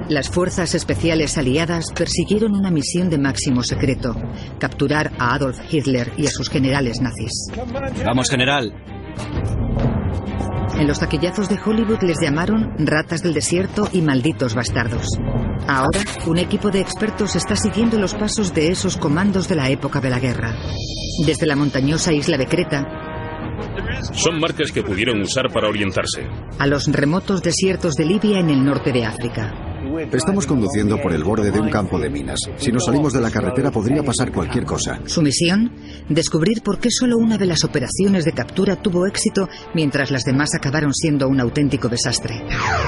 Las fuerzas especiales aliadas persiguieron una misión de máximo secreto: capturar a Adolf Hitler y a sus generales nazis. Vamos, general. En los taquillazos de Hollywood les llamaron ratas del desierto y malditos bastardos. Ahora, un equipo de expertos está siguiendo los pasos de esos comandos de la época de la guerra. Desde la montañosa isla de Creta, son marcas que pudieron usar para orientarse, a los remotos desiertos de Libia en el norte de África. Estamos conduciendo por el borde de un campo de minas. Si nos salimos de la carretera podría pasar cualquier cosa. Su misión: descubrir por qué solo una de las operaciones de captura tuvo éxito mientras las demás acabaron siendo un auténtico desastre.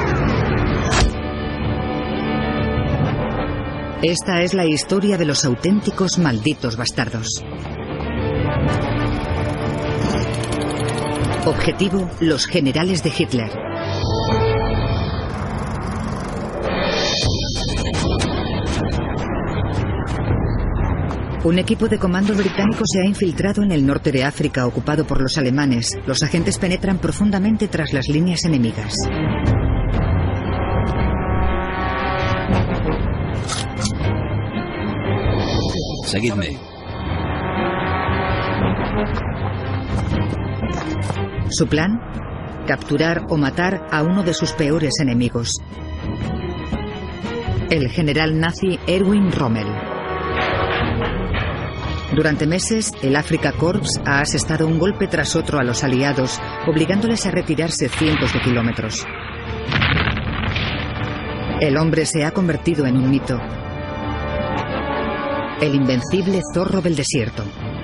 Esta es la historia de los auténticos malditos bastardos. Objetivo: los generales de Hitler. Un equipo de comando británico se ha infiltrado en el norte de África ocupado por los alemanes. Los agentes penetran profundamente tras las líneas enemigas. Seguidme. Su plan: capturar o matar a uno de sus peores enemigos, el general nazi Erwin Rommel. Durante meses, el Afrika Korps ha asestado un golpe tras otro a los aliados, obligándoles a retirarse cientos de kilómetros. El hombre se ha convertido en un mito: el invencible zorro del desierto.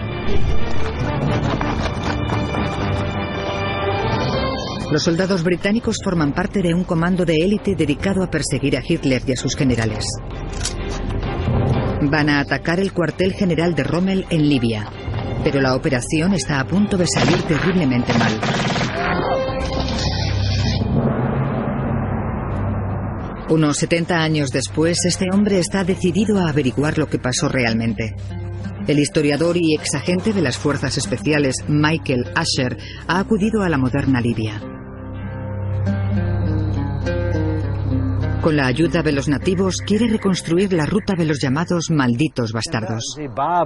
Los soldados británicos forman parte de un comando de élite dedicado a perseguir a Hitler y a sus generales. Van a atacar el cuartel general de Rommel en Libia, pero la operación está a punto de salir terriblemente mal. Unos 70 años después, este hombre está decidido a averiguar lo que pasó realmente. El historiador y exagente de las fuerzas especiales Michael Asher ha acudido a la moderna Libia. Con la ayuda de los nativos, quiere reconstruir la ruta de los llamados malditos bastardos.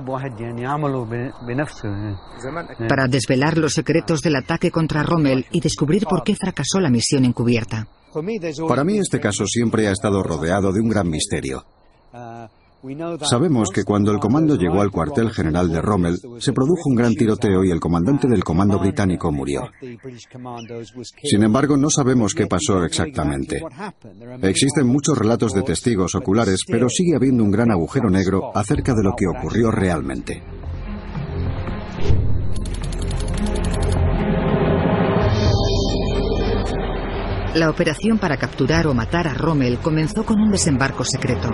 Para desvelar los secretos del ataque contra Rommel y descubrir por qué fracasó la misión encubierta. Para mí este caso siempre ha estado rodeado de un gran misterio. Sabemos que cuando el comando llegó al cuartel general de Rommel, se produjo un gran tiroteo y el comandante del comando británico murió. Sin embargo, no sabemos qué pasó exactamente. Existen muchos relatos de testigos oculares, pero sigue habiendo un gran agujero negro acerca de lo que ocurrió realmente. La operación para capturar o matar a Rommel comenzó con un desembarco secreto.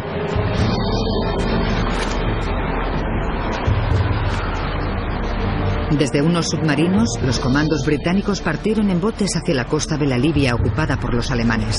Desde unos submarinos, los comandos británicos partieron en botes hacia la costa de la Libia ocupada por los alemanes.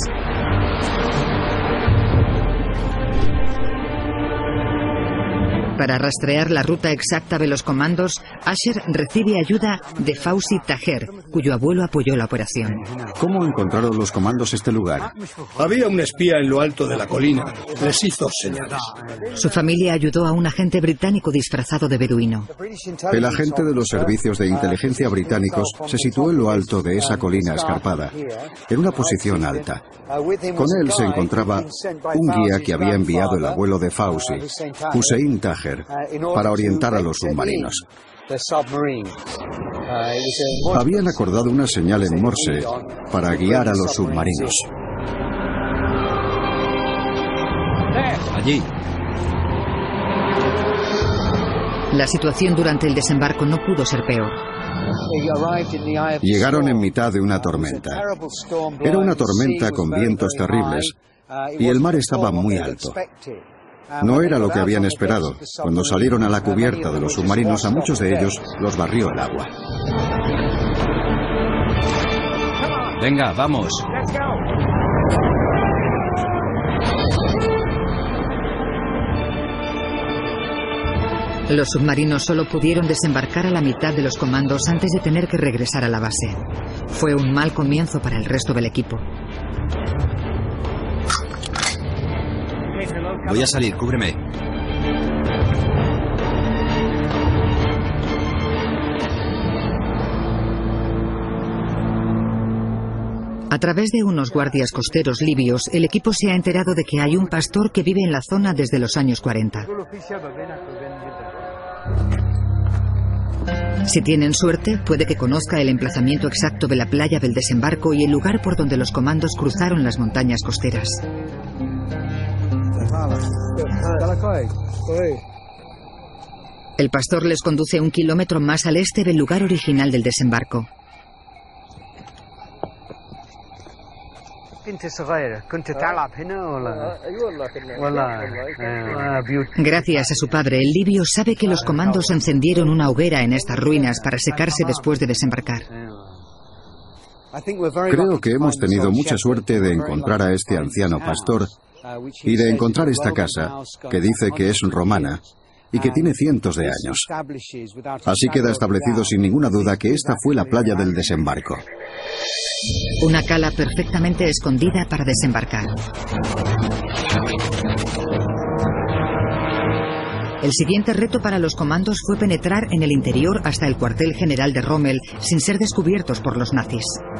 Para rastrear la ruta exacta de los comandos, Asher recibe ayuda de Fawzi Taher, cuyo abuelo apoyó la operación. ¿Cómo encontraron los comandos este lugar? Había un espía en lo alto de la colina. Les hizo señales. Su familia ayudó a un agente británico disfrazado de beduino. El agente de los servicios de inteligencia británicos se situó en lo alto de esa colina escarpada, en una posición alta. Con él se encontraba un guía que había enviado el abuelo de Fawzi, Hussein Taher, para orientar a los submarinos. Habían acordado una señal en Morse para guiar a los submarinos. Allí. La situación durante el desembarco no pudo ser peor. Llegaron en mitad de una tormenta. Era una tormenta con vientos terribles y el mar estaba muy alto. No era lo que habían esperado. Cuando salieron a la cubierta de los submarinos, a muchos de ellos los barrió el agua. Venga, vamos. Los submarinos solo pudieron desembarcar a la mitad de los comandos antes de tener que regresar a la base. Fue un mal comienzo para el resto del equipo. Voy a salir, cúbreme. A través de unos guardias costeros libios, el equipo se ha enterado de que hay un pastor que vive en la zona desde los años 40. Si tienen suerte, puede que conozca el emplazamiento exacto de la playa del desembarco y el lugar por donde los comandos cruzaron las montañas costeras. El pastor les conduce 1 kilómetro más al este del lugar original del desembarco. Gracias a su padre, el libio sabe que los comandos encendieron una hoguera en estas ruinas para secarse después de desembarcar. Creo que hemos tenido mucha suerte de encontrar a este anciano pastor y de encontrar esta casa, que dice que es romana y que tiene cientos de años. Así queda establecido sin ninguna duda que esta fue la playa del desembarco. Una cala perfectamente escondida para desembarcar. El siguiente reto para los comandos fue penetrar en el interior hasta el cuartel general de Rommel sin ser descubiertos por los nazis.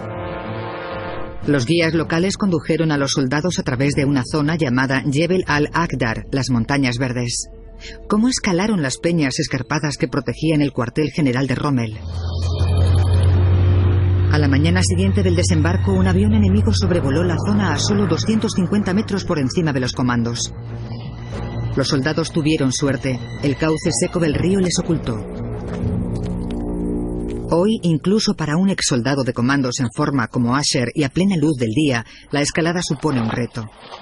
Los guías locales condujeron a los soldados a través de una zona llamada Jebel al-Akdar, las montañas verdes. ¿Cómo escalaron las peñas escarpadas que protegían el cuartel general de Rommel? A la mañana siguiente del desembarco, un avión enemigo sobrevoló la zona a solo 250 metros por encima de los comandos. Los soldados tuvieron suerte. El cauce seco del río les ocultó. Hoy, incluso para un exsoldado de comandos en forma como Asher y a plena luz del día, la escalada supone un reto.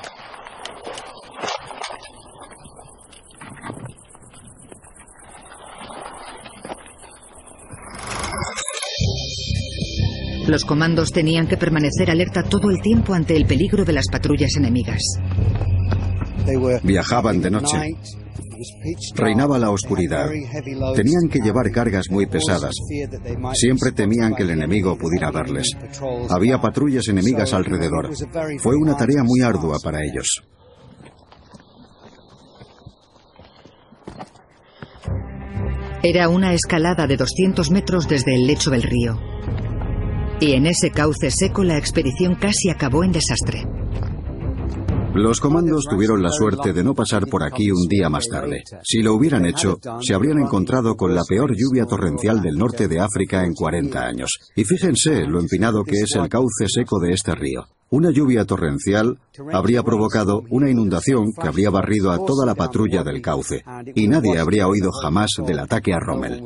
Los comandos tenían que permanecer alerta todo el tiempo ante el peligro de las patrullas enemigas. Viajaban de noche. Reinaba la oscuridad. Tenían que llevar cargas muy pesadas. Siempre temían que el enemigo pudiera verles. Había patrullas enemigas alrededor. Fue una tarea muy ardua para ellos. Era una escalada de 200 metros desde el lecho del río. Y en ese cauce seco la expedición casi acabó en desastre. Los comandos tuvieron la suerte de no pasar por aquí un día más tarde. Si lo hubieran hecho, se habrían encontrado con la peor lluvia torrencial del norte de África en 40 años. Y fíjense lo empinado que es el cauce seco de este río. Una lluvia torrencial habría provocado una inundación que habría barrido a toda la patrulla del cauce. Y nadie habría oído jamás del ataque a Rommel.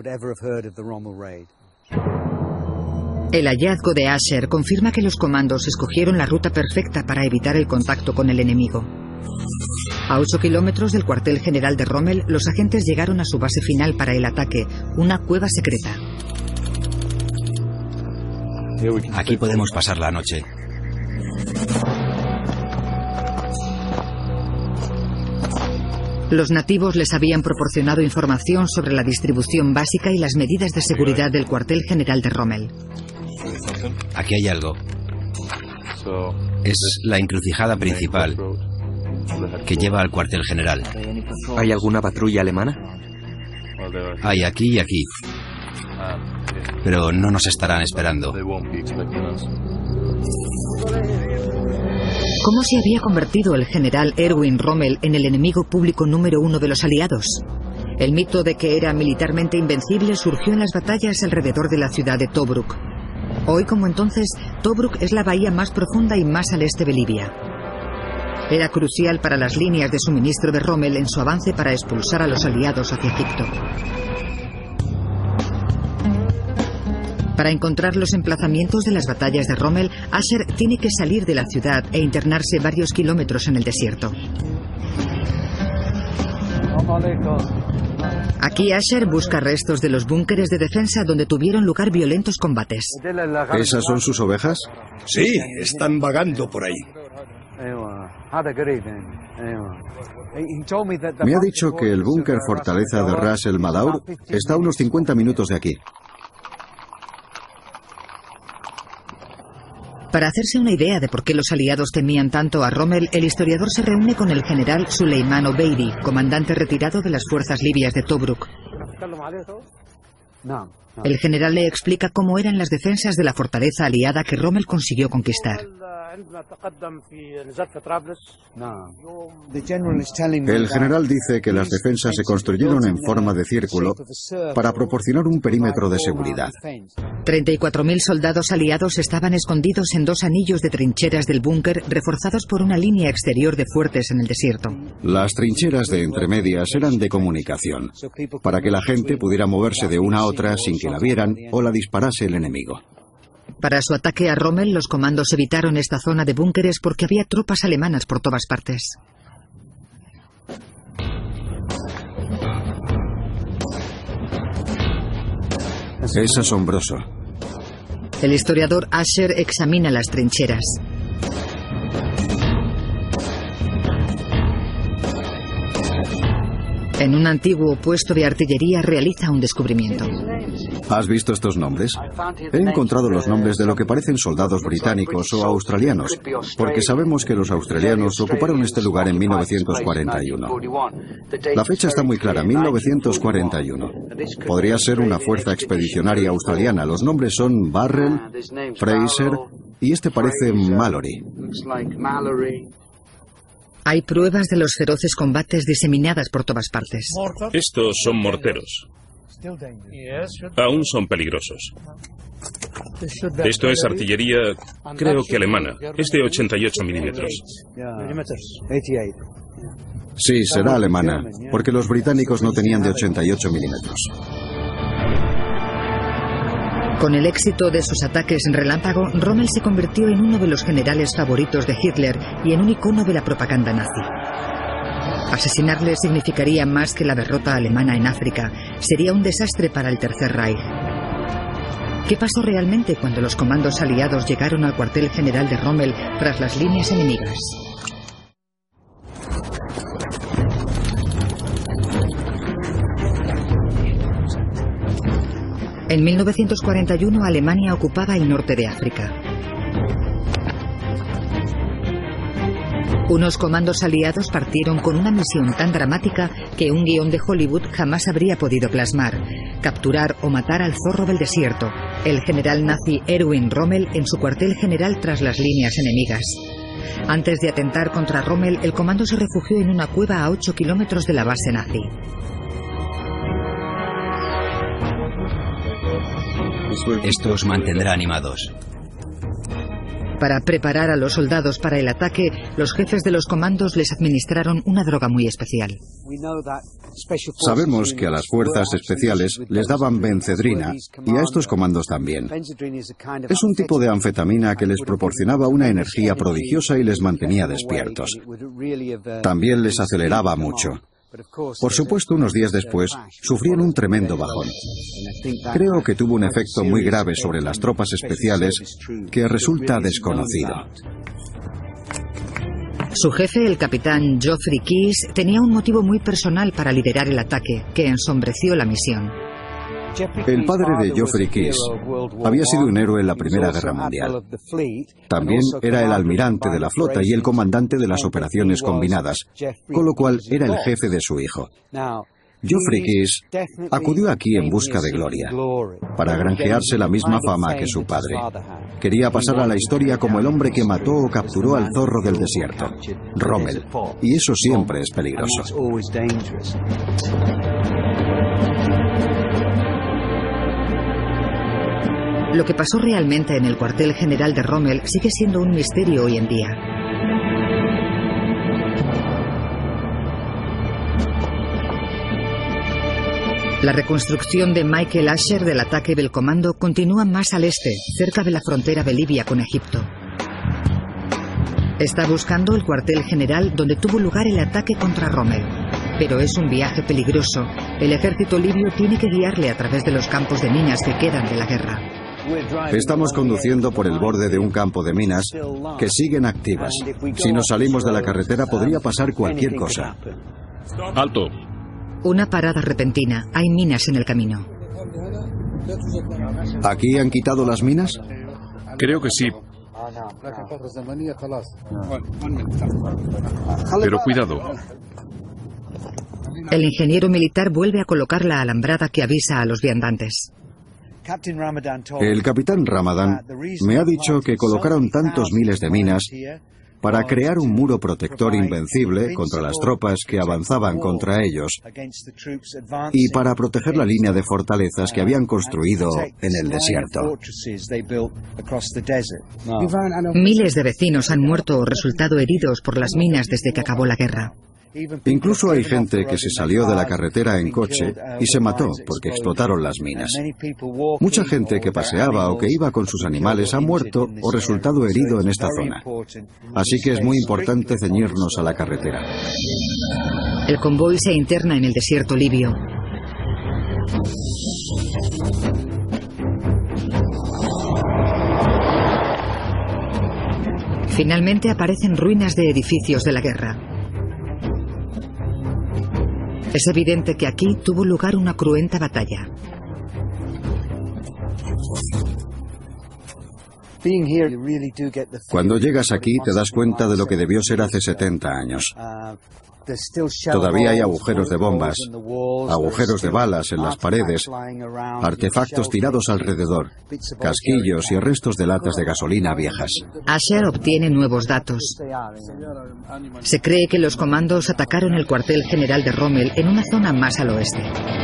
El hallazgo de Asher confirma que los comandos escogieron la ruta perfecta para evitar el contacto con el enemigo. A 8 kilómetros del cuartel general de Rommel, los agentes llegaron a su base final para el ataque, una cueva secreta. Aquí podemos pasar la noche. Los nativos les habían proporcionado información sobre la distribución básica y las medidas de seguridad del cuartel general de Rommel. Aquí hay algo. Es la encrucijada principal que lleva al cuartel general. ¿Hay alguna patrulla alemana? Hay aquí y aquí. Pero no nos estarán esperando. ¿Cómo se había convertido el general Erwin Rommel en el enemigo público número 1 de los aliados? El mito de que era militarmente invencible surgió en las batallas alrededor de la ciudad de Tobruk. Hoy, como entonces, Tobruk es la bahía más profunda y más al este de Libia. Era crucial para las líneas de suministro de Rommel en su avance para expulsar a los aliados hacia Egipto. Para encontrar los emplazamientos de las batallas de Rommel, Asher tiene que salir de la ciudad e internarse varios kilómetros en el desierto. Aquí Asher busca restos de los búnkeres de defensa donde tuvieron lugar violentos combates. ¿Esas son sus ovejas? Sí, están vagando por ahí. Me ha dicho que el búnker fortaleza de Ras el Madaur está a unos 50 minutos de aquí. Para hacerse una idea de por qué los aliados temían tanto a Rommel, el historiador se reúne con el general Suleiman Obeidi, comandante retirado de las fuerzas libias de Tobruk. El general le explica cómo eran las defensas de la fortaleza aliada que Rommel consiguió conquistar. El general dice que las defensas se construyeron en forma de círculo para proporcionar un perímetro de seguridad. 34.000 soldados aliados estaban escondidos en 2 anillos de trincheras del búnker, reforzados por una línea exterior de fuertes en el desierto. Las trincheras de entremedias eran de comunicación, para que la gente pudiera moverse de una a otra sin que la vieran o la disparase el enemigo. Para su ataque a Rommel, los comandos evitaron esta zona de búnkeres porque había tropas alemanas por todas partes. Es asombroso. El historiador Asher examina las trincheras. En un antiguo puesto de artillería realiza un descubrimiento. ¿Has visto estos nombres? He encontrado los nombres de lo que parecen soldados británicos o australianos, porque sabemos que los australianos ocuparon este lugar en 1941. La fecha está muy clara, 1941. Podría ser una fuerza expedicionaria australiana. Los nombres son Barrel, Fraser y este parece Mallory. Hay pruebas de los feroces combates diseminadas por todas partes. Estos son morteros. Aún son peligrosos. Esto es artillería, creo que alemana. Es de 88 milímetros. Sí, será alemana, porque los británicos no tenían de 88 milímetros. Con el éxito de sus ataques en relámpago, Rommel se convirtió en uno de los generales favoritos de Hitler y en un icono de la propaganda nazi. Asesinarle significaría más que la derrota alemana en África. Sería un desastre para el Tercer Reich. ¿Qué pasó realmente cuando los comandos aliados llegaron al cuartel general de Rommel tras las líneas enemigas? En 1941, Alemania ocupaba el norte de África. Unos comandos aliados partieron con una misión tan dramática que un guión de Hollywood jamás habría podido plasmar: capturar o matar al zorro del desierto, el general nazi Erwin Rommel, en su cuartel general tras las líneas enemigas. Antes de atentar contra Rommel, el comando se refugió en una cueva a 8 kilómetros de la base nazi. Esto os mantendrá animados. Para preparar a los soldados para el ataque, los jefes de los comandos les administraron una droga muy especial. Sabemos que a las fuerzas especiales les daban benzedrina y a estos comandos también. Es un tipo de anfetamina que les proporcionaba una energía prodigiosa y les mantenía despiertos. También les aceleraba mucho. Por supuesto, unos días después, sufrieron un tremendo bajón. Creo que tuvo un efecto muy grave sobre las tropas especiales que resulta desconocido. Su jefe, el capitán Geoffrey Keyes, tenía un motivo muy personal para liderar el ataque, que ensombreció la misión. El padre de Geoffrey Keyes había sido un héroe en la Primera Guerra Mundial. También era el almirante de la flota y el comandante de las operaciones combinadas, con lo cual era el jefe de su hijo. Geoffrey Keyes acudió aquí en busca de gloria, para granjearse la misma fama que su padre. Quería pasar a la historia como el hombre que mató o capturó al zorro del desierto, Rommel, y eso siempre es peligroso. Lo que pasó realmente en el cuartel general de Rommel sigue siendo un misterio hoy en día. La reconstrucción de Michael Asher del ataque del comando continúa más al este, cerca de la frontera de Libia con Egipto. Está buscando el cuartel general donde tuvo lugar el ataque contra Rommel. Pero es un viaje peligroso. El ejército libio tiene que guiarle a través de los campos de minas que quedan de la guerra. Estamos conduciendo por el borde de un campo de minas que siguen activas. Si nos salimos de la carretera podría pasar cualquier cosa. ¡Alto! Una parada repentina. Hay minas en el camino. ¿Aquí han quitado las minas? Creo que sí, Pero cuidado. El ingeniero militar vuelve a colocar la alambrada que avisa a los viandantes. El capitán Ramadan me ha dicho que colocaron tantos miles de minas para crear un muro protector invencible contra las tropas que avanzaban contra ellos y para proteger la línea de fortalezas que habían construido en el desierto. Miles de vecinos han muerto o resultado heridos por las minas desde que acabó la guerra. Incluso hay gente que se salió de la carretera en coche y se mató porque explotaron las minas. Mucha gente que paseaba o que iba con sus animales ha muerto o resultado herido en esta zona. Así que es muy importante ceñirnos a la carretera. El convoy se interna en el desierto libio. Finalmente aparecen ruinas de edificios de la guerra. Es evidente que aquí tuvo lugar una cruenta batalla. Cuando llegas aquí te das cuenta de lo que debió ser hace 70 años. Todavía hay agujeros de bombas, agujeros de balas en las paredes, artefactos tirados alrededor, casquillos y restos de latas de gasolina viejas. Asher obtiene nuevos datos. Se cree que los comandos atacaron el cuartel general de Rommel en una zona más al oeste.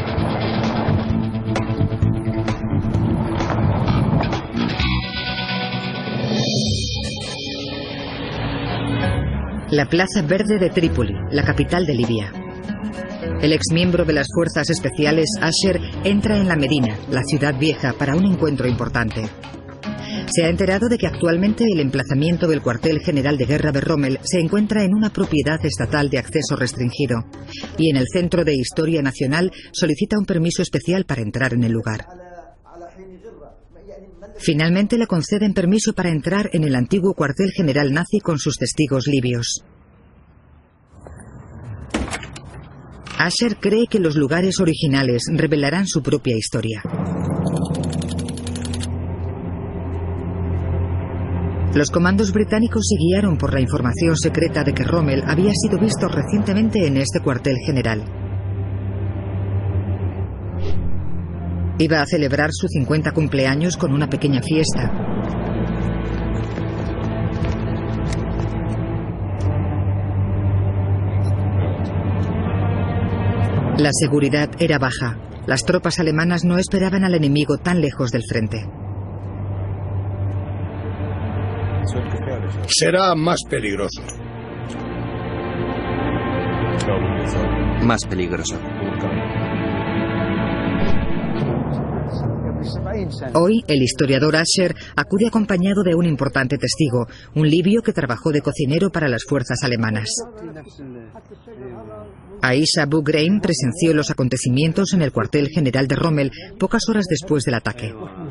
La Plaza Verde de Trípoli, la capital de Libia. El exmiembro de las fuerzas especiales, Asher, entra en la Medina, la ciudad vieja, para un encuentro importante. Se ha enterado de que actualmente el emplazamiento del cuartel general de guerra de Rommel se encuentra en una propiedad estatal de acceso restringido y en el Centro de Historia Nacional solicita un permiso especial para entrar en el lugar. Finalmente le conceden permiso para entrar en el antiguo cuartel general nazi con sus testigos libios. Asher cree que los lugares originales revelarán su propia historia. Los comandos británicos se guiaron por la información secreta de que Rommel había sido visto recientemente en este cuartel general. Iba a celebrar su 50 cumpleaños con una pequeña fiesta. La seguridad era baja. Las tropas alemanas no esperaban al enemigo tan lejos del frente. Será más peligroso. Más peligroso. Hoy, el historiador Asher acude acompañado de un importante testigo, un libio que trabajó de cocinero para las fuerzas alemanas. Aisha Bughrain presenció los acontecimientos en el cuartel general de Rommel pocas horas después del ataque.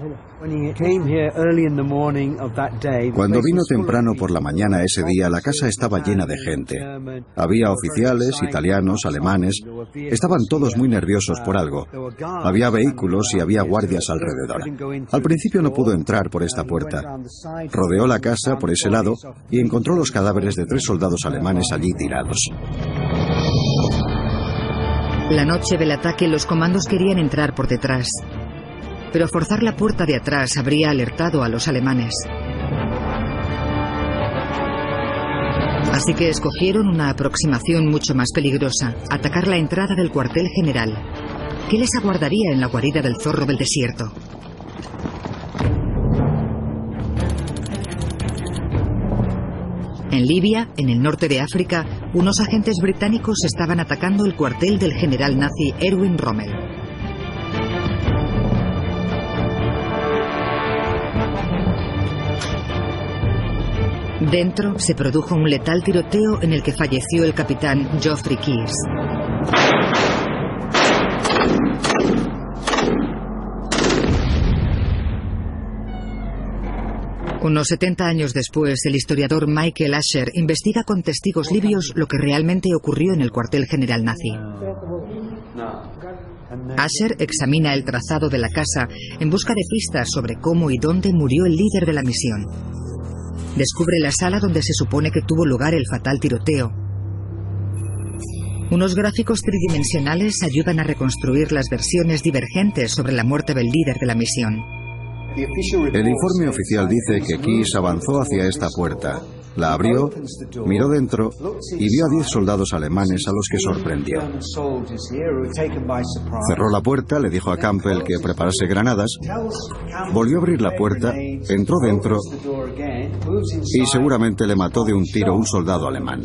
Cuando vino temprano por la mañana ese día, la casa estaba llena de gente. Había oficiales, italianos, alemanes. Estaban todos muy nerviosos por algo. Había vehículos y había guardias alrededor. Al principio no pudo entrar por esta puerta. Rodeó la casa por ese lado y encontró los cadáveres de 3 soldados alemanes allí tirados. La noche del ataque, los comandos querían entrar por detrás, pero forzar la puerta de atrás habría alertado a los alemanes. Así que escogieron una aproximación mucho más peligrosa: atacar la entrada del cuartel general. ¿Qué les aguardaría en la guarida del zorro del desierto? En Libia, en el norte de África, unos agentes británicos estaban atacando el cuartel del general nazi Erwin Rommel. Dentro se produjo un letal tiroteo en el que falleció el capitán Geoffrey Keyes. Unos 70 años después, el historiador Michael Asher investiga con testigos libios lo que realmente ocurrió en el cuartel general nazi. Asher examina el trazado de la casa en busca de pistas sobre cómo y dónde murió el líder de la misión. Descubre la sala donde se supone que tuvo lugar el fatal tiroteo. Unos gráficos tridimensionales ayudan a reconstruir las versiones divergentes sobre la muerte del líder de la misión. El informe oficial dice que Keyes avanzó hacia esta puerta, la abrió, miró dentro y vio a 10 soldados alemanes a los que sorprendió. Cerró la puerta, le dijo a Campbell que preparase granadas, volvió a abrir la puerta, entró dentro y seguramente le mató de un tiro un soldado alemán.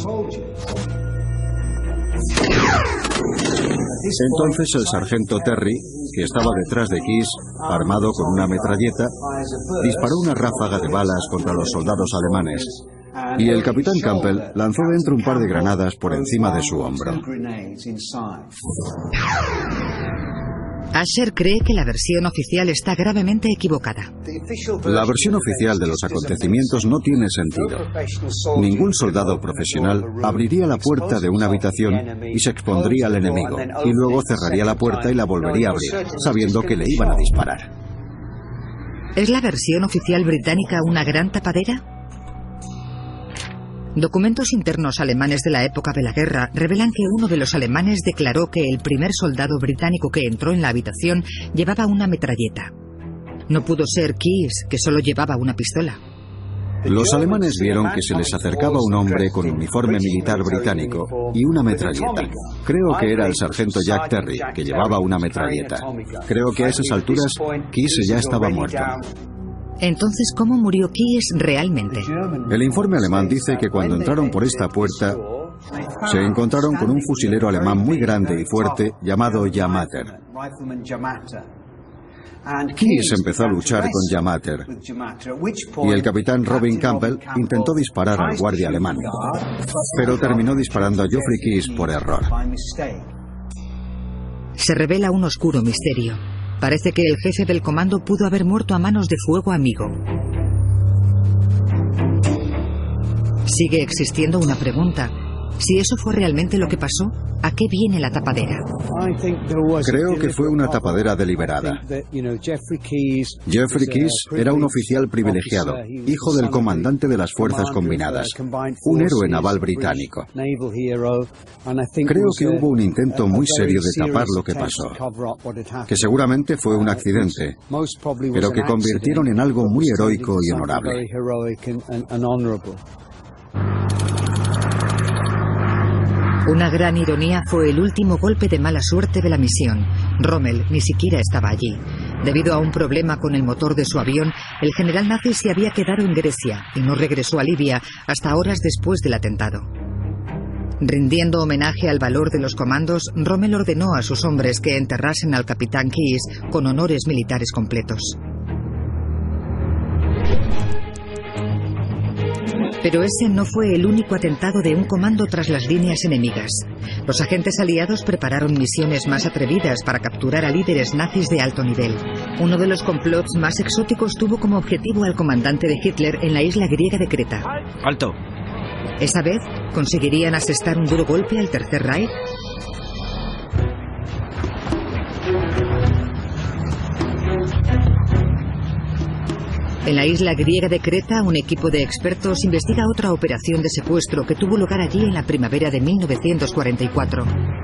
Entonces el sargento Terry, que estaba detrás de Keyes, armado con una metralleta, disparó una ráfaga de balas contra los soldados alemanes, y el capitán Campbell lanzó dentro un par de granadas por encima de su hombro. Asher cree que la versión oficial está gravemente equivocada. La versión oficial de los acontecimientos no tiene sentido. Ningún soldado profesional abriría la puerta de una habitación y se expondría al enemigo, y luego cerraría la puerta y la volvería a abrir, sabiendo que le iban a disparar. ¿Es la versión oficial británica una gran tapadera? Documentos internos alemanes de la época de la guerra revelan que uno de los alemanes declaró que el primer soldado británico que entró en la habitación llevaba una metralleta. No pudo ser Keyes, que solo llevaba una pistola. Los alemanes vieron que se les acercaba un hombre con uniforme militar británico y una metralleta. Creo que era el sargento Jack Terry, que llevaba una metralleta. Creo que a esas alturas Keyes ya estaba muerto. Entonces, ¿cómo murió Keyes realmente? El informe alemán dice que cuando entraron por esta puerta, se encontraron con un fusilero alemán muy grande y fuerte llamado Yamater. Keyes empezó a luchar con Yamater, y el capitán Robin Campbell intentó disparar al guardia alemán, pero terminó disparando a Geoffrey Keyes por error. Se revela un oscuro misterio. Parece que el jefe del comando pudo haber muerto a manos de fuego amigo. Sigue existiendo una pregunta. Si eso fue realmente lo que pasó, ¿a qué viene la tapadera? Creo que fue una tapadera deliberada. Geoffrey Keyes era un oficial privilegiado, hijo del comandante de las Fuerzas Combinadas, un héroe naval británico. Creo que hubo un intento muy serio de tapar lo que pasó, que seguramente fue un accidente, pero que convirtieron en algo muy heroico y honorable. Una gran ironía fue el último golpe de mala suerte de la misión. Rommel ni siquiera estaba allí. Debido a un problema con el motor de su avión, el general nazi se había quedado en Grecia y no regresó a Libia hasta horas después del atentado. Rindiendo homenaje al valor de los comandos, Rommel ordenó a sus hombres que enterrasen al capitán Keyes con honores militares completos. Pero ese no fue el único atentado de un comando tras las líneas enemigas. Los agentes aliados prepararon misiones más atrevidas para capturar a líderes nazis de alto nivel. Uno de los complots más exóticos tuvo como objetivo al comandante de Hitler en la isla griega de Creta. ¡Alto! ¿Esa vez conseguirían asestar un duro golpe al Tercer Reich? En la isla griega de Creta, un equipo de expertos investiga otra operación de secuestro que tuvo lugar allí en la primavera de 1944.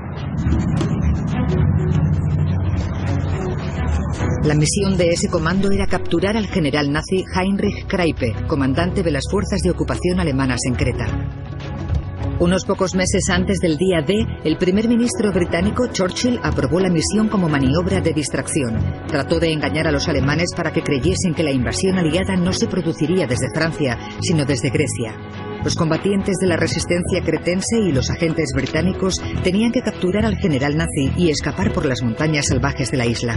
La misión de ese comando era capturar al general nazi Heinrich Kreipe, comandante de las fuerzas de ocupación alemanas en Creta. Unos pocos meses antes del día D, el primer ministro británico Churchill aprobó la misión como maniobra de distracción. Trató de engañar a los alemanes para que creyesen que la invasión aliada no se produciría desde Francia, sino desde Grecia. Los combatientes de la resistencia cretense y los agentes británicos tenían que capturar al general nazi y escapar por las montañas salvajes de la isla.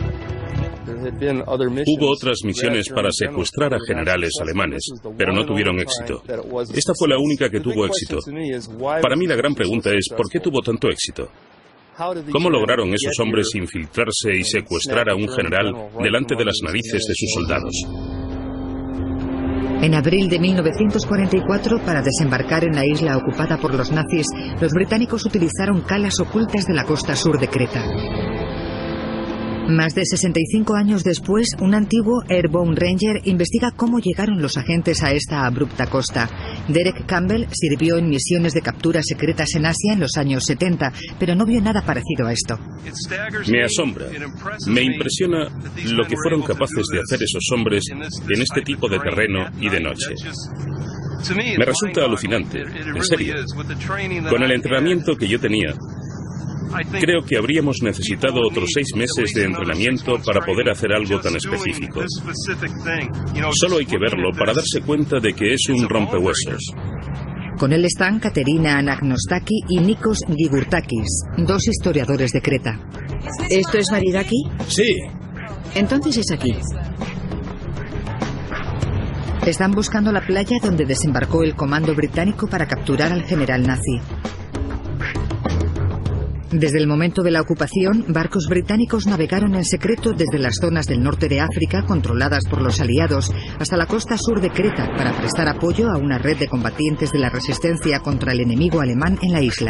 Hubo otras misiones para secuestrar a generales alemanes, pero no tuvieron éxito. Esta fue la única que tuvo éxito. Para mí la gran pregunta es, ¿por qué tuvo tanto éxito? ¿Cómo lograron esos hombres infiltrarse y secuestrar a un general delante de las narices de sus soldados? En abril de 1944, para desembarcar en la isla ocupada por los nazis, los británicos utilizaron calas ocultas de la costa sur de Creta. Más de 65 años después, un antiguo Airborne Ranger investiga cómo llegaron los agentes a esta abrupta costa. Derek Campbell sirvió en misiones de capturas secretas en Asia en los años 70, pero no vio nada parecido a esto. Me asombra, me impresiona lo que fueron capaces de hacer esos hombres en este tipo de terreno y de noche. Me resulta alucinante, en serio. Con el entrenamiento que yo tenía, creo que habríamos necesitado otros 6 meses de entrenamiento para poder hacer algo tan específico. Solo hay que verlo para darse cuenta de que es un rompehuesos. Con él están Katerina Anagnostaki y Nikos Gigurtakis, 2 historiadores de Creta. ¿Esto es Maridaki? Sí. Entonces es aquí. Están buscando la playa donde desembarcó el comando británico para capturar al general nazi. Desde el momento de la ocupación, barcos británicos navegaron en secreto desde las zonas del norte de África, controladas por los aliados, hasta la costa sur de Creta para prestar apoyo a una red de combatientes de la resistencia contra el enemigo alemán en la isla.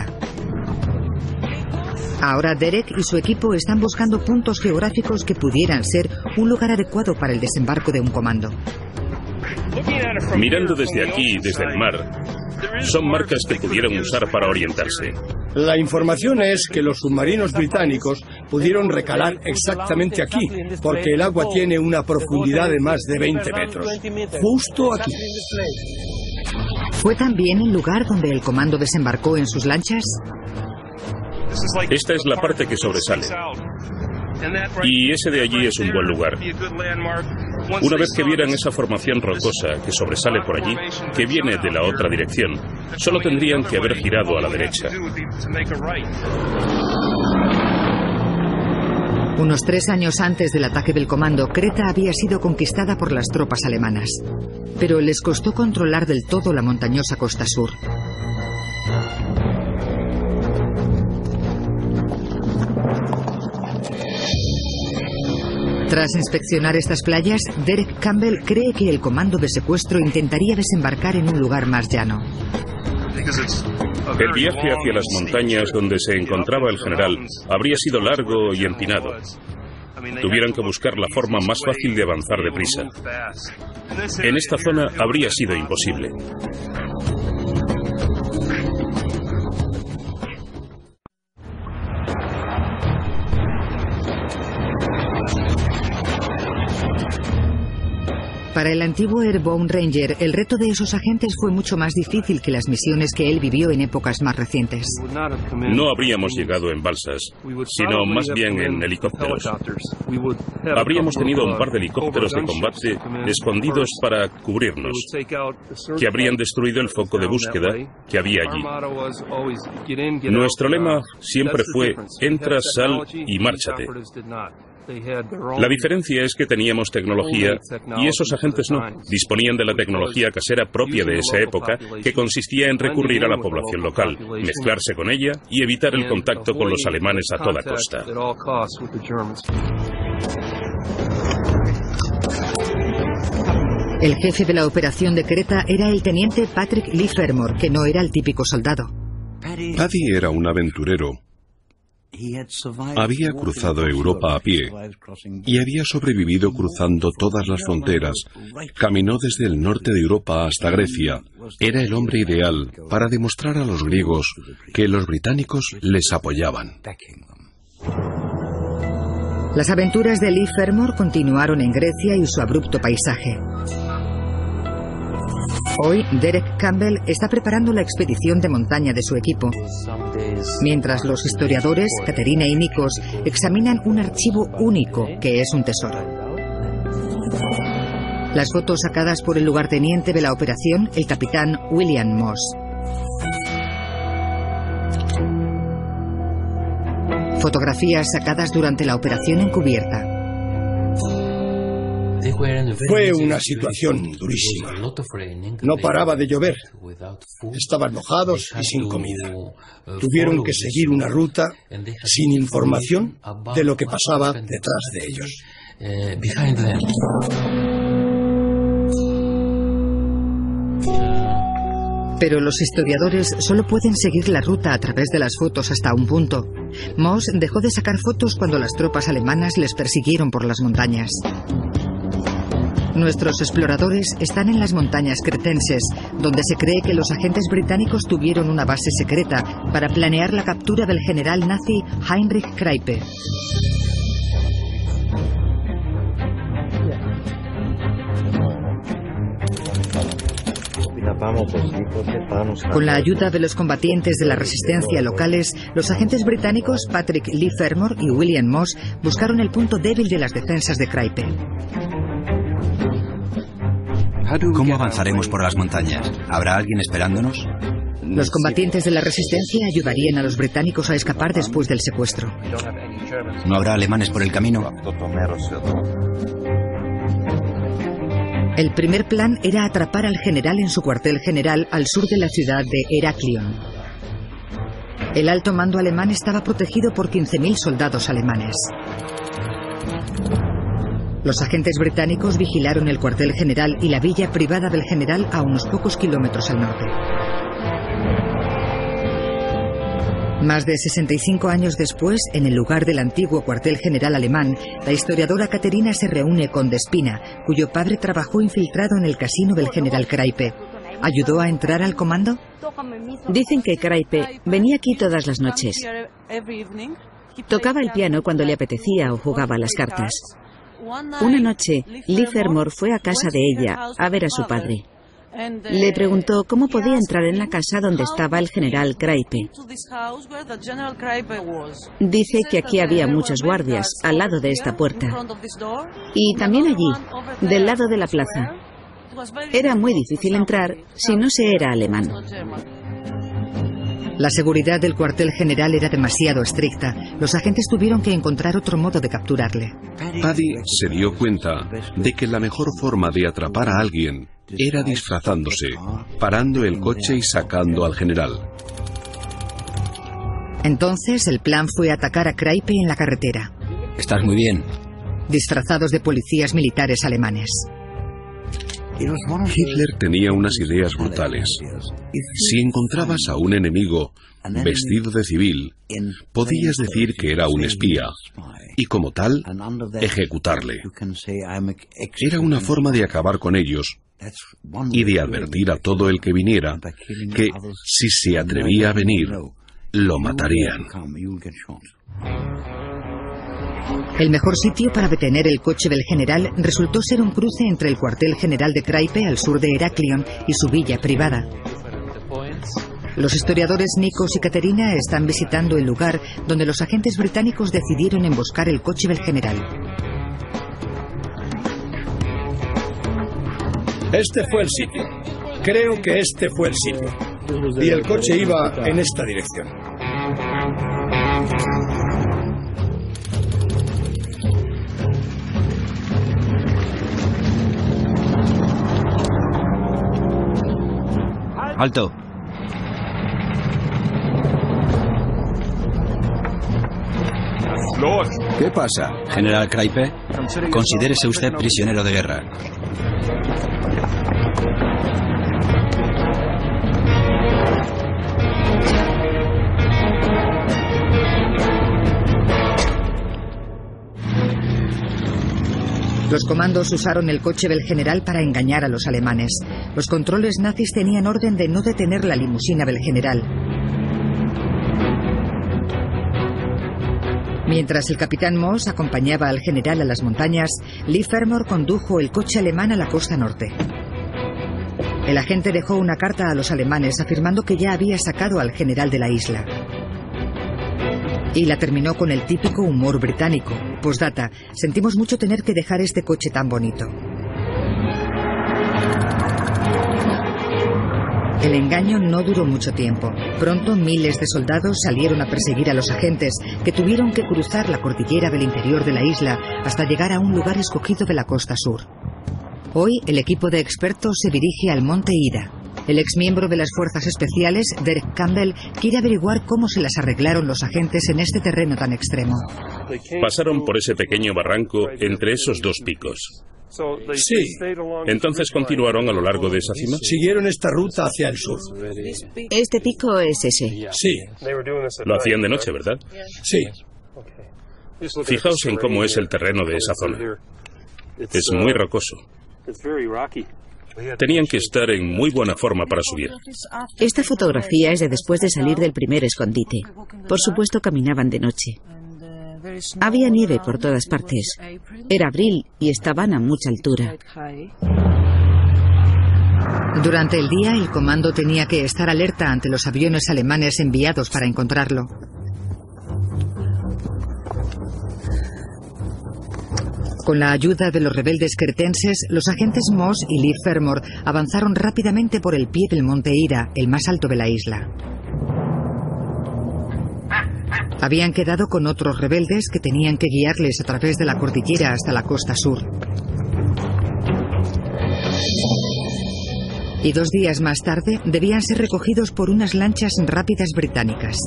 Ahora Derek y su equipo están buscando puntos geográficos que pudieran ser un lugar adecuado para el desembarco de un comando. Mirando desde aquí, desde el mar, son marcas que pudieron usar para orientarse. La información es que los submarinos británicos pudieron recalar exactamente aquí, porque el agua tiene una profundidad de más de 20 metros. Justo aquí. ¿Fue también el lugar donde el comando desembarcó en sus lanchas? Esta es la parte que sobresale. Y ese de allí es un buen lugar. Una vez que vieran esa formación rocosa que sobresale por allí, que viene de la otra dirección, solo tendrían que haber girado a la derecha. Unos 3 años antes del ataque del comando, Creta había sido conquistada por las tropas alemanas. Pero les costó controlar del todo la montañosa costa sur. Tras inspeccionar estas playas, Derek Campbell cree que el comando de secuestro intentaría desembarcar en un lugar más llano. El viaje hacia las montañas donde se encontraba el general habría sido largo y empinado. Tuvieron que buscar la forma más fácil de avanzar deprisa. En esta zona habría sido imposible. Para el antiguo Airborne Ranger, el reto de esos agentes fue mucho más difícil que las misiones que él vivió en épocas más recientes. No habríamos llegado en balsas, sino más bien en helicópteros. Habríamos tenido un par de helicópteros de combate escondidos para cubrirnos, que habrían destruido el foco de búsqueda que había allí. Nuestro lema siempre fue: entra, sal y márchate. La diferencia es que teníamos tecnología y esos agentes no. Disponían de la tecnología casera propia de esa época, que consistía en recurrir a la población local, mezclarse con ella y evitar el contacto con los alemanes a toda costa. El jefe de la operación de Creta era el teniente Patrick Lee Fermor, que no era el típico soldado. Paddy era un aventurero. Había cruzado Europa a pie y había sobrevivido cruzando todas las fronteras. Caminó desde el norte de Europa hasta Grecia. Era el hombre ideal para demostrar a los griegos que los británicos les apoyaban. Las aventuras de Lee Fermor continuaron en Grecia y su abrupto paisaje. Hoy, Derek Campbell está preparando la expedición de montaña de su equipo, mientras los historiadores, Katerina y Nikos, examinan un archivo único que es un tesoro. Las fotos sacadas por el lugarteniente de la operación, el capitán William Moss. Fotografías sacadas durante la operación encubierta. Fue una situación durísima. No paraba de llover. Estaban mojados y sin comida. Tuvieron que seguir una ruta sin información de lo que pasaba detrás de ellos. Pero los historiadores solo pueden seguir la ruta a través de las fotos hasta un punto. Moss dejó de sacar fotos cuando las tropas alemanas les persiguieron por las montañas. Nuestros exploradores están en las montañas cretenses, donde se cree que los agentes británicos tuvieron una base secreta para planear la captura del general nazi Heinrich Kreipe. Con la ayuda de los combatientes de la resistencia locales, los agentes británicos Patrick Leigh Fermor y William Moss buscaron el punto débil de las defensas de Kreipe. ¿Cómo avanzaremos por las montañas? ¿Habrá alguien esperándonos? Los combatientes de la resistencia ayudarían a los británicos a escapar después del secuestro. ¿No habrá alemanes por el camino? El primer plan era atrapar al general en su cuartel general al sur de la ciudad de Heraklion. El alto mando alemán estaba protegido por 15.000 soldados alemanes. Los agentes británicos vigilaron el cuartel general y la villa privada del general a unos pocos kilómetros al norte. Más de 65 años después, en el lugar del antiguo cuartel general alemán, la historiadora Caterina se reúne con Despina, cuyo padre trabajó infiltrado en el casino del general Kreipe. ¿Ayudó a entrar al comando? Dicen que Kreipe venía aquí todas las noches. Tocaba el piano cuando le apetecía o jugaba a las cartas. Una noche, Leigh Fermor fue a casa de ella a ver a su padre. Le preguntó cómo podía entrar en la casa donde estaba el general Kreipe. Dice que aquí había muchos guardias al lado de esta puerta. Y también allí, del lado de la plaza. Era muy difícil entrar si no se era alemán. La seguridad del cuartel general era demasiado estricta. Los agentes tuvieron que encontrar otro modo de capturarle. Paddy se dio cuenta de que la mejor forma de atrapar a alguien era disfrazándose, parando el coche y sacando al general. Entonces el plan fue atacar a Kreipe en la carretera. Estás muy bien. Disfrazados de policías militares alemanes. Hitler tenía unas ideas brutales. Si encontrabas a un enemigo vestido de civil, podías decir que era un espía y, como tal, ejecutarle. Era una forma de acabar con ellos y de advertir a todo el que viniera que, si se atrevía a venir, lo matarían. El mejor sitio para detener el coche del general resultó ser un cruce entre el cuartel general de Kreipe al sur de Heraklion y su villa privada. Los historiadores Nikos y Caterina están visitando el lugar donde los agentes británicos decidieron emboscar el coche del general. Este fue el sitio. Creo que este fue el sitio. Y el coche iba en esta dirección. ¡Alto! ¿Qué pasa? General Kreipe, considérese usted prisionero de guerra. Los comandos usaron el coche del general para engañar a los alemanes. Los controles nazis tenían orden de no detener la limusina del general. Mientras el capitán Moss acompañaba al general a las montañas, Leigh Fermor condujo el coche alemán a la costa norte. El agente dejó una carta a los alemanes afirmando que ya había sacado al general de la isla. Y la terminó con el típico humor británico. Postdata, sentimos mucho tener que dejar este coche tan bonito. El engaño no duró mucho tiempo. Pronto miles de soldados salieron a perseguir a los agentes, que tuvieron que cruzar la cordillera del interior de la isla hasta llegar a un lugar escogido de la costa sur. Hoy el equipo de expertos se dirige al monte Ida. El exmiembro de las fuerzas especiales, Derek Campbell, quiere averiguar cómo se las arreglaron los agentes en este terreno tan extremo. Pasaron por ese pequeño barranco entre esos dos picos. Sí. ¿Entonces continuaron a lo largo de esa cima? Siguieron esta ruta hacia el sur. ¿Este pico es ese? Sí. Lo hacían de noche, ¿verdad? Sí. Fijaos en cómo es el terreno de esa zona. Es muy rocoso. Tenían que estar en muy buena forma para subir. Esta fotografía es de después de salir del primer escondite. Por supuesto, caminaban de noche. Había nieve por todas partes. Era abril y estaban a mucha altura. Durante el día, el comando tenía que estar alerta ante los aviones alemanes enviados para encontrarlo. Con la ayuda de los rebeldes cretenses, los agentes Moss y Lee Fermor avanzaron rápidamente por el pie del monte Ira, el más alto de la isla. Habían quedado con otros rebeldes que tenían que guiarles a través de la cordillera hasta la costa sur. Y 2 días más tarde debían ser recogidos por unas lanchas rápidas británicas.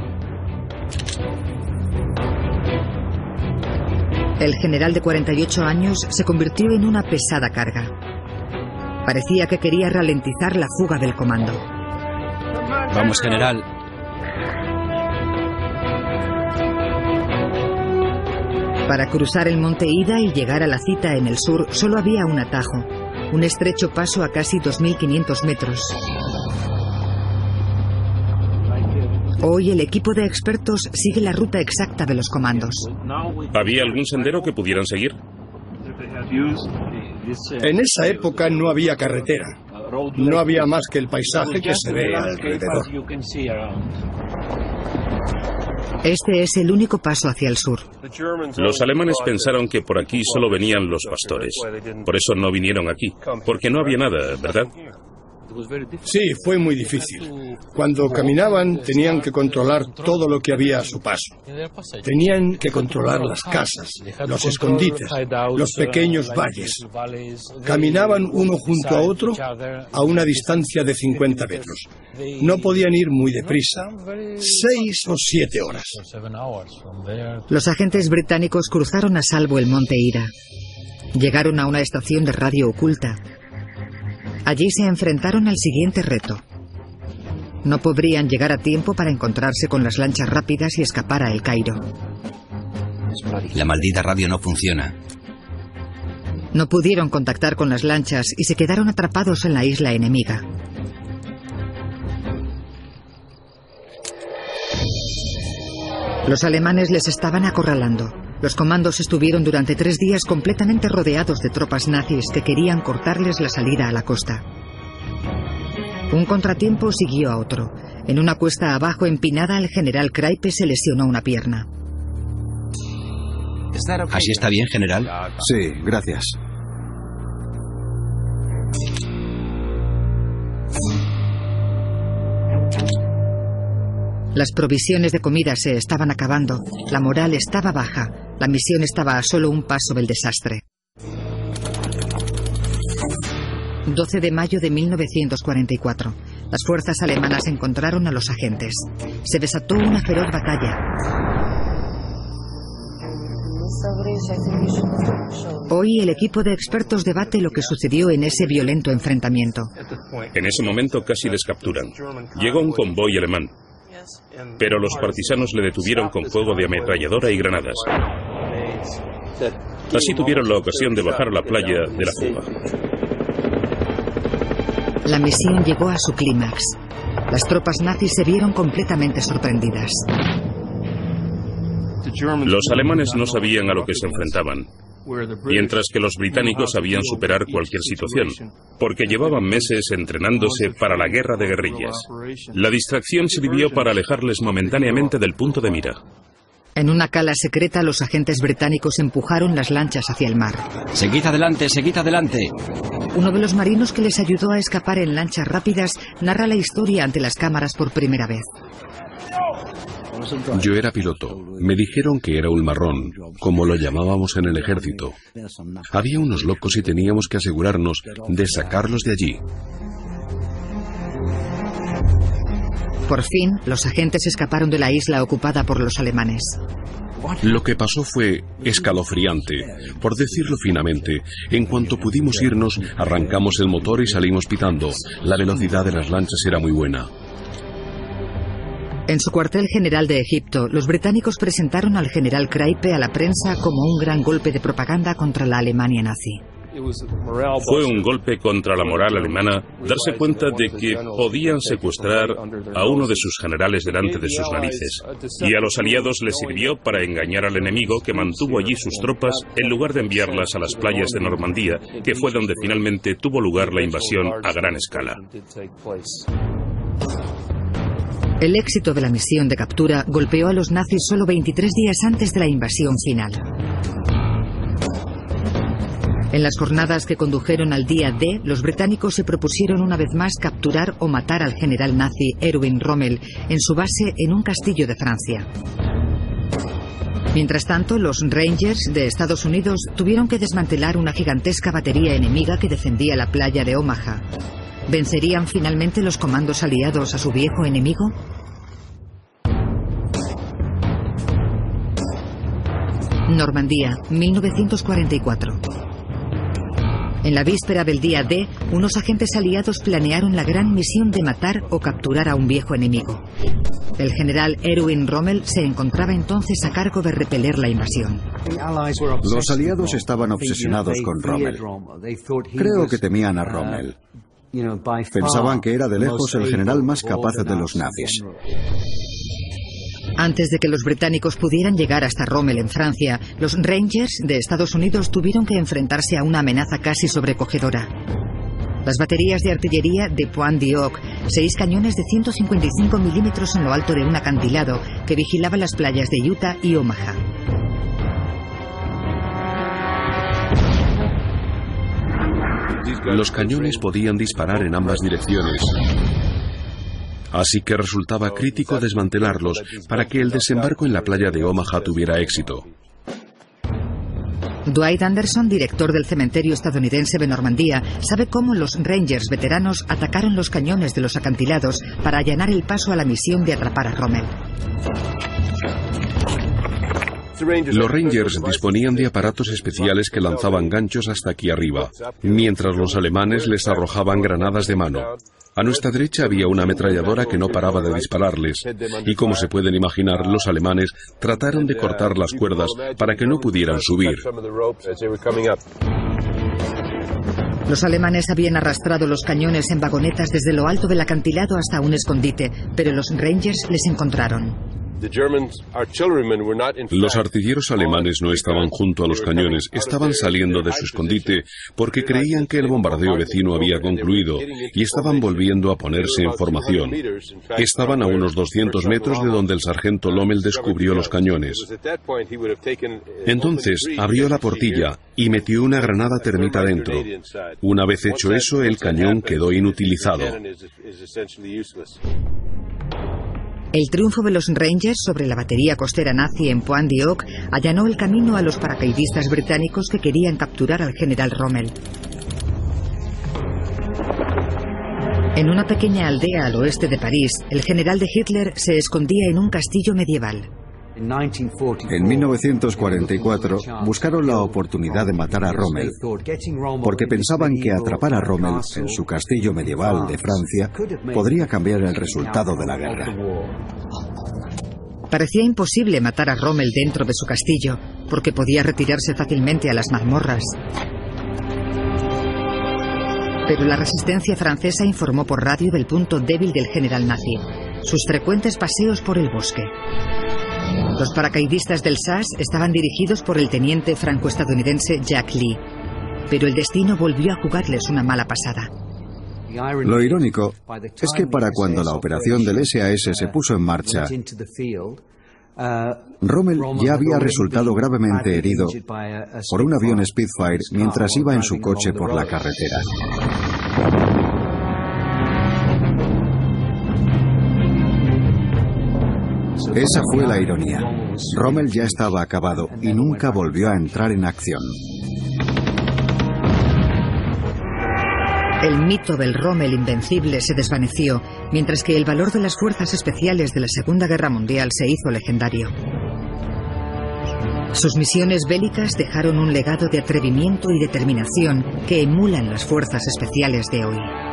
El general de 48 años se convirtió en una pesada carga. Parecía que quería ralentizar la fuga del comando. Vamos, general. Para cruzar el monte Ida y llegar a la cita en el sur solo había un atajo, un estrecho paso a casi 2.500 metros. Hoy el equipo de expertos sigue la ruta exacta de los comandos. ¿Había algún sendero que pudieran seguir? En esa época no había carretera. No había más que el paisaje que se ve alrededor. Este es el único paso hacia el sur. Los alemanes pensaron que por aquí solo venían los pastores. Por eso no vinieron aquí, porque no había nada, ¿verdad? Sí, fue muy difícil. Cuando caminaban tenían que controlar todo lo que había a su paso. Tenían que controlar las casas, los escondites, los pequeños valles. Caminaban uno junto a otro a una distancia de 50 metros. No podían ir muy deprisa. 6 o 7 horas. Los agentes británicos cruzaron a salvo el monte Ira. Llegaron a una estación de radio oculta. Allí se enfrentaron al siguiente reto. No podrían llegar a tiempo para encontrarse con las lanchas rápidas y escapar a El Cairo. La maldita radio no funciona. No pudieron contactar con las lanchas y se quedaron atrapados en la isla enemiga. Los alemanes les estaban acorralando. Los comandos estuvieron durante 3 días completamente rodeados de tropas nazis que querían cortarles la salida a la costa. Un contratiempo siguió a otro. En una cuesta abajo empinada, el general Kraipe se lesionó una pierna. ¿Así está bien, general? Sí, gracias. Las provisiones de comida se estaban acabando, la moral estaba baja, la misión estaba a solo un paso del desastre. 12 de mayo de 1944. Las fuerzas alemanas encontraron a los agentes. Se desató una feroz batalla. Hoy el equipo de expertos debate lo que sucedió en ese violento enfrentamiento. En ese momento casi les capturan. Llegó un convoy alemán, pero los partisanos le detuvieron con fuego de ametralladora y granadas. Así tuvieron la ocasión de bajar a la playa de la fuga. La misión llegó a su clímax. Las tropas nazis se vieron completamente sorprendidas. Los alemanes no sabían a lo que se enfrentaban, mientras que los británicos sabían superar cualquier situación, porque llevaban meses entrenándose para la guerra de guerrillas. La distracción sirvió para alejarles momentáneamente del punto de mira. En una cala secreta, los agentes británicos empujaron las lanchas hacia el mar. ¡Seguid adelante, seguid adelante! Uno de los marinos que les ayudó a escapar en lanchas rápidas narra la historia ante las cámaras por primera vez. Yo era piloto. Me dijeron que era un marrón, como lo llamábamos en el ejército. Había unos locos y teníamos que asegurarnos de sacarlos de allí. Por fin, los agentes escaparon de la isla ocupada por los alemanes. Lo que pasó fue escalofriante. Por decirlo finamente, en cuanto pudimos irnos, arrancamos el motor y salimos pitando. La velocidad de las lanchas era muy buena. En su cuartel general de Egipto, los británicos presentaron al general Crape a la prensa como un gran golpe de propaganda contra la Alemania nazi. Fue un golpe contra la moral alemana darse cuenta de que podían secuestrar a uno de sus generales delante de sus narices. Y a los aliados les sirvió para engañar al enemigo, que mantuvo allí sus tropas en lugar de enviarlas a las playas de Normandía, que fue donde finalmente tuvo lugar la invasión a gran escala. El éxito de la misión de captura golpeó a los nazis solo 23 días antes de la invasión final. En las jornadas que condujeron al día D, los británicos se propusieron una vez más capturar o matar al general nazi Erwin Rommel en su base en un castillo de Francia. Mientras tanto, los Rangers de Estados Unidos tuvieron que desmantelar una gigantesca batería enemiga que defendía la playa de Omaha. ¿Vencerían finalmente los comandos aliados a su viejo enemigo? Normandía, 1944. En la víspera del día D, unos agentes aliados planearon la gran misión de matar o capturar a un viejo enemigo. El general Erwin Rommel se encontraba entonces a cargo de repeler la invasión. Los aliados estaban obsesionados con Rommel. Creo que temían a Rommel. Pensaban que era de lejos el general más capaz de los nazis. Antes de que los británicos pudieran llegar hasta Rommel en Francia, los Rangers de Estados Unidos tuvieron que enfrentarse a una amenaza casi sobrecogedora. Las baterías de artillería de Pointe-du-Hoc, 6 cañones de 155 milímetros en lo alto de un acantilado que vigilaba las playas de Utah y Omaha. Los cañones podían disparar en ambas direcciones. Así que resultaba crítico desmantelarlos para que el desembarco en la playa de Omaha tuviera éxito. Dwight Anderson, director del cementerio estadounidense de Normandía, sabe cómo los Rangers veteranos atacaron los cañones de los acantilados para allanar el paso a la misión de atrapar a Rommel. Los Rangers disponían de aparatos especiales que lanzaban ganchos hasta aquí arriba, mientras los alemanes les arrojaban granadas de mano. A nuestra derecha había una ametralladora que no paraba de dispararles, y como se pueden imaginar, los alemanes trataron de cortar las cuerdas para que no pudieran subir. Los alemanes habían arrastrado los cañones en vagonetas desde lo alto del acantilado hasta un escondite, pero los Rangers les encontraron. Los artilleros alemanes no estaban junto a los cañones, estaban saliendo de su escondite porque creían que el bombardeo vecino había concluido y estaban volviendo a ponerse en formación. Estaban a unos 200 metros de donde el sargento Lommel descubrió los cañones. Entonces abrió la portilla y metió una granada termita dentro. Una vez hecho eso, el cañón quedó inutilizado. El triunfo de los Rangers sobre la batería costera nazi en Pointe-du-Hoc allanó el camino a los paracaidistas británicos que querían capturar al general Rommel. En una pequeña aldea al oeste de París, el general de Hitler se escondía en un castillo medieval. En 1944 buscaron la oportunidad de matar a Rommel, porque pensaban que atrapar a Rommel en su castillo medieval de Francia podría cambiar el resultado de la guerra. Parecía imposible matar a Rommel dentro de su castillo, porque podía retirarse fácilmente a las mazmorras. Pero la resistencia francesa informó por radio del punto débil del general nazi: sus frecuentes paseos por el bosque. Los paracaidistas del SAS estaban dirigidos por el teniente franco-estadounidense Jack Lee, pero el destino volvió a jugarles una mala pasada. Lo irónico es que para cuando la operación del SAS se puso en marcha, Rommel ya había resultado gravemente herido por un avión Spitfire mientras iba en su coche por la carretera. Esa fue la ironía. Rommel ya estaba acabado y nunca volvió a entrar en acción. El mito del Rommel invencible se desvaneció, mientras que el valor de las fuerzas especiales de la Segunda Guerra Mundial se hizo legendario. Sus misiones bélicas dejaron un legado de atrevimiento y determinación que emulan las fuerzas especiales de hoy.